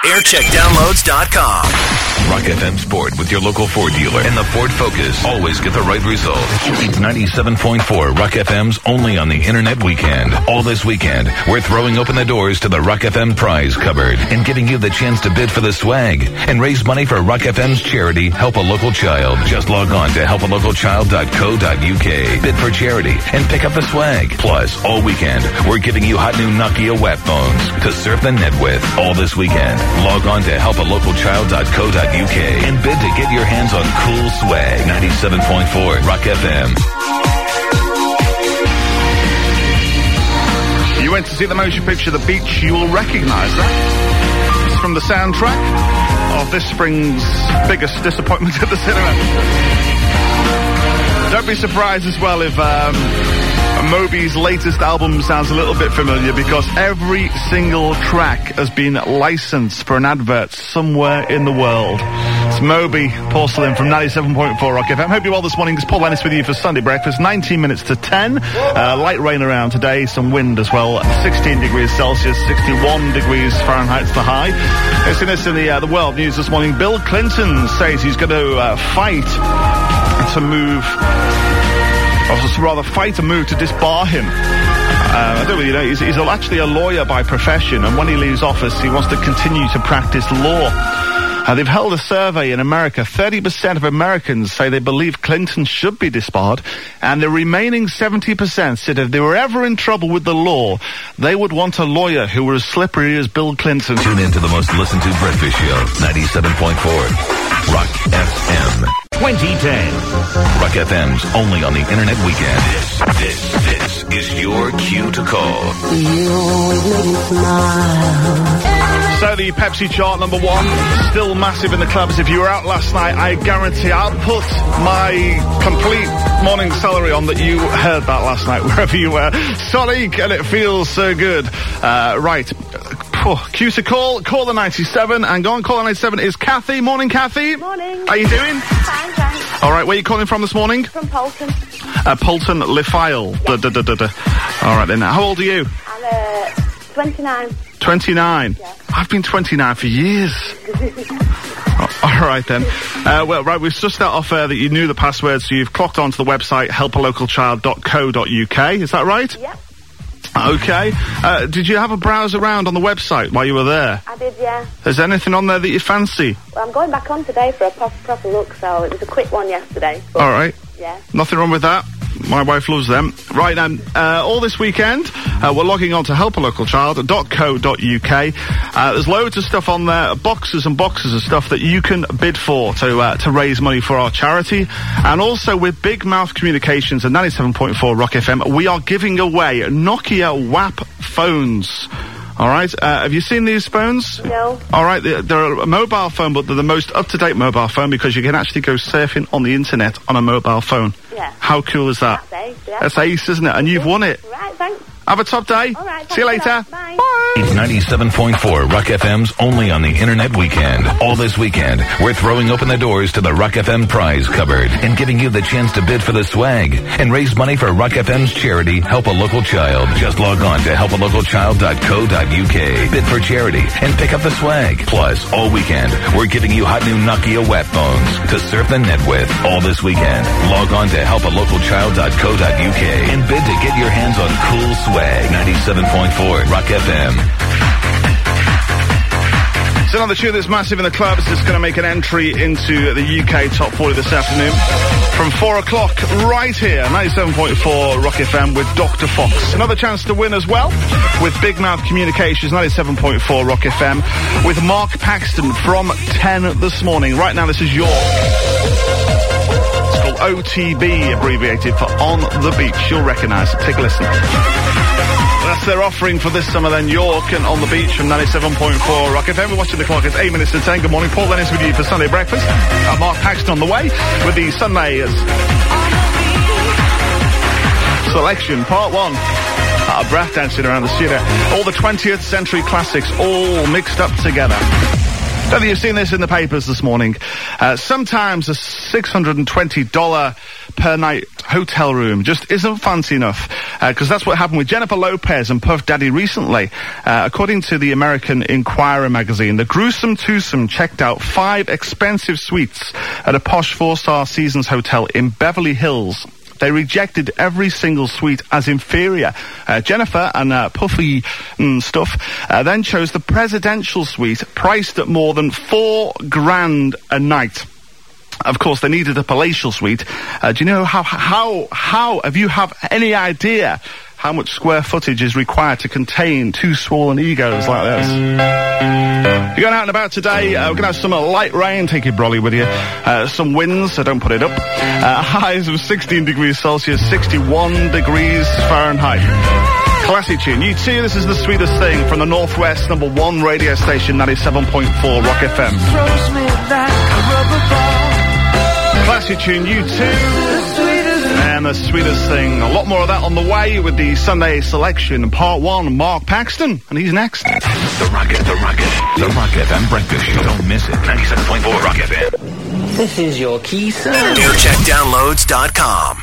Aircheckdownloads.com. Rock FM Sport with your local Ford dealer and the Ford Focus. Always get the right result. It's 97.4 Rock FM's only on the Internet weekend. All this weekend, we're throwing open the doors to the Rock FM prize cupboard and giving you the chance to bid for the swag and raise money for Rock FM's charity, Help a Local Child. Just log on to helpalocalchild.co.uk. Bid for charity and pick up the swag. Plus, all weekend, we're giving you hot new Nokia wet phones to surf the net with. All this weekend, log on to helpalocalchild.co.uk and bid to get your hands on cool swag. 97.4 Rock FM. You went to see the motion picture The Beach, you will recognize that. It's from the soundtrack of this spring's biggest disappointment at the cinema. Don't be surprised as well if Moby's latest album sounds a little bit familiar, because every single track has been licensed for an advert somewhere in the world. It's Moby, Porcelain from 97.4 Rock FM. Hope you're well this morning. It's Paul Lennis with you for Sunday breakfast. 19 minutes to 10. Light rain around today, some wind as well. 16 degrees Celsius, 61 degrees Fahrenheit the high. It's in the world news this morning. Bill Clinton says he's going to fight a move to disbar him. I don't really know. He's actually a lawyer by profession, and when he leaves office, he wants to continue to practice law. They've held a survey in America. 30% of Americans say they believe Clinton should be disbarred, and the remaining 70% said if they were ever in trouble with the law, they would want a lawyer who were as slippery as Bill Clinton. Tune in to the most listened to breakfast show, 97.4 Rock FM. 2010. Rock FM's only on the Internet weekend. This is your cue to call. So the Pepsi chart number one, still massive in the clubs. If you were out last night, I guarantee I'll put my complete morning salary on that you heard that last night, wherever you were. Sonic, and it feels so good. Right. Cue to call the 97, and go on, call the 97 is Kathy. Morning, Kathy. Morning. How you doing? Fine, thanks. All right, where are you calling from this morning? From Polton. Polton Lifile. Yeah. All right, then. How old are you? I'm 29. 29? Yeah. I've been 29 for years. All right, then. We've sussed that off that you knew the password, so you've clocked onto the website helpalocalchild.co.uk. Is that right? Yep. Okay. Did you have a browse around on the website while you were there? I did, yeah. Is there anything on there that you fancy? Well, I'm going back on today for a proper look, so it was a quick one yesterday. But, all right. Yeah. Nothing wrong with that. My wife loves them. Right, all this weekend, we're logging on to helpalocalchild.co.uk. There's loads of stuff on there, boxes and boxes of stuff that you can bid for to raise money for our charity. And also with Big Mouth Communications and 97.4 Rock FM, we are giving away Nokia WAP phones. All right, have you seen these phones? No. All right, they're a mobile phone, but they're the most up-to-date mobile phone because you can actually go surfing on the internet on a mobile phone. Yeah. How cool is that? That's ace, yeah. That's ace, isn't it? And you've won it. Right, thanks. Have a top day. All right, see you later. Bye. Bye. It's 97.4 Rock FM's only on the Internet weekend. All this weekend, we're throwing open the doors to the Rock FM prize cupboard and giving you the chance to bid for the swag and raise money for Rock FM's charity, Help a Local Child. Just log on to helpalocalchild.co.uk. Bid for charity and pick up the swag. Plus, all weekend, we're giving you hot new Nokia wet phones to surf the net with. All this weekend, log on to helpalocalchild.co.uk and bid to get your hands on cool swag. 97.4 Rock FM. It's another tune that's massive in the clubs. It's going to make an entry into the UK Top 40 this afternoon. From 4 o'clock, right here, 97.4 Rock FM with Dr. Fox. Another chance to win as well with Big Mouth Communications, 97.4 Rock FM, with Mark Paxton from 10 this morning. Right now, this is York. It's called OTB, abbreviated for On the Beach. You'll recognise it. Take a listen. That's their offering for this summer then, York and On the Beach from 97.4 Rock FM. We're watching the clock. It's 8 minutes to 10. Good morning. Paul Lennis with you for Sunday breakfast. Mark Paxton on the way with the Sunday selection, part one. Breath dancing around the studio. All the 20th century classics all mixed up together. Don't think you've seen this in the papers this morning. Sometimes a $620 per night hotel room just isn't fancy enough, because that's what happened with Jennifer Lopez and Puff Daddy recently. According to the American Inquirer magazine, the gruesome twosome checked out 5 expensive suites at a posh 4-star Seasons hotel in Beverly Hills. They rejected every single suite as inferior. Jennifer and Puffy stuff then chose the presidential suite, priced at more than $4,000 a night. Of course, they needed a palatial suite. Do you know how have you have any idea how much square footage is required to contain 2 swollen egos like this? If you're going out and about today, we're going to have some light rain. Take your brolly with you. Some winds, so don't put it up. Highs of 16 degrees Celsius, 61 degrees Fahrenheit. Classic tune. U2, this is The Sweetest Thing from the Northwest #1 radio station, 97.4 Rock FM. Classic tune, U2. And The Sweetest Thing. A lot more of that on the way with the Sunday selection. Part 1, Mark Paxton, and he's next. The Rock FM Breakfast Show. Don't miss it. 97.4 Rock FM. This is your key, sir. AirCheckDownloads.com.